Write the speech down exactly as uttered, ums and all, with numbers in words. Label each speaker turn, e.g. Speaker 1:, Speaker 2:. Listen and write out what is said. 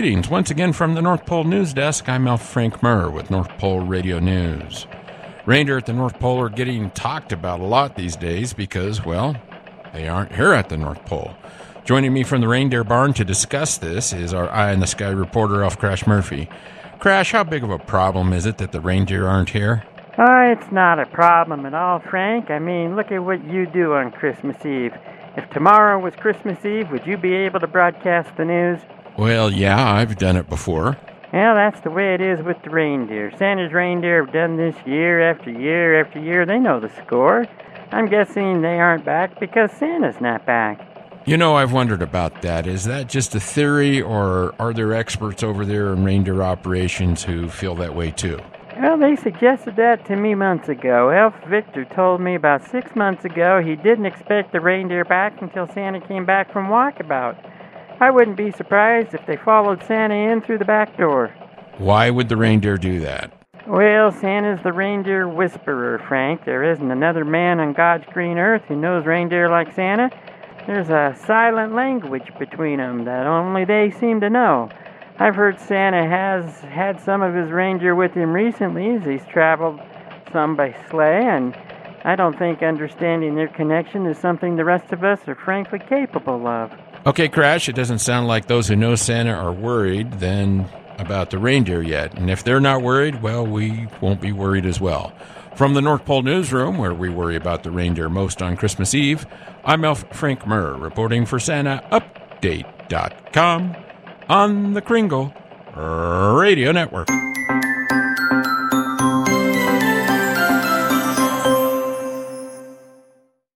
Speaker 1: Greetings once again from the North Pole News Desk. I'm Alf Frank Murr with North Pole Radio News. Reindeer at the North Pole are getting talked about a lot these days because, well, they aren't here at the North Pole. Joining me from the reindeer barn to discuss this is our Eye in the Sky reporter, Alf Crash Murphy. Crash, how big of a problem is it that the reindeer aren't here?
Speaker 2: Oh, it's not a problem at all, Frank. I mean, look at what you do on Christmas Eve. If tomorrow was Christmas Eve, would you be able to broadcast the news?
Speaker 1: Well, yeah, I've done it before.
Speaker 2: Well, that's the way it is with the reindeer. Santa's reindeer have done this year after year after year. They know the score. I'm guessing they aren't back because Santa's not back.
Speaker 1: You know, I've wondered about that. Is that just a theory, or are there experts over there in reindeer operations who feel that way too?
Speaker 2: Well, they suggested that to me months ago. Elf Victor told me about six months ago he didn't expect the reindeer back until Santa came back from walkabout. I wouldn't be surprised if they followed Santa in through the back door.
Speaker 1: Why would the reindeer do that?
Speaker 2: Well, Santa's the reindeer whisperer, Frank. There isn't another man on God's green earth who knows reindeer like Santa. There's a silent language between them that only they seem to know. I've heard Santa has had some of his reindeer with him recently as he's traveled some by sleigh, and I don't think understanding their connection is something the rest of us are frankly capable of.
Speaker 1: Okay, Crash, it doesn't sound like those who know Santa are worried then about the reindeer yet. And if they're not worried, well, we won't be worried as well. From the North Pole Newsroom, where we worry about the reindeer most on Christmas Eve, I'm Alf Frank Murr, reporting for Santa Update dot com on the Kringle Radio Network.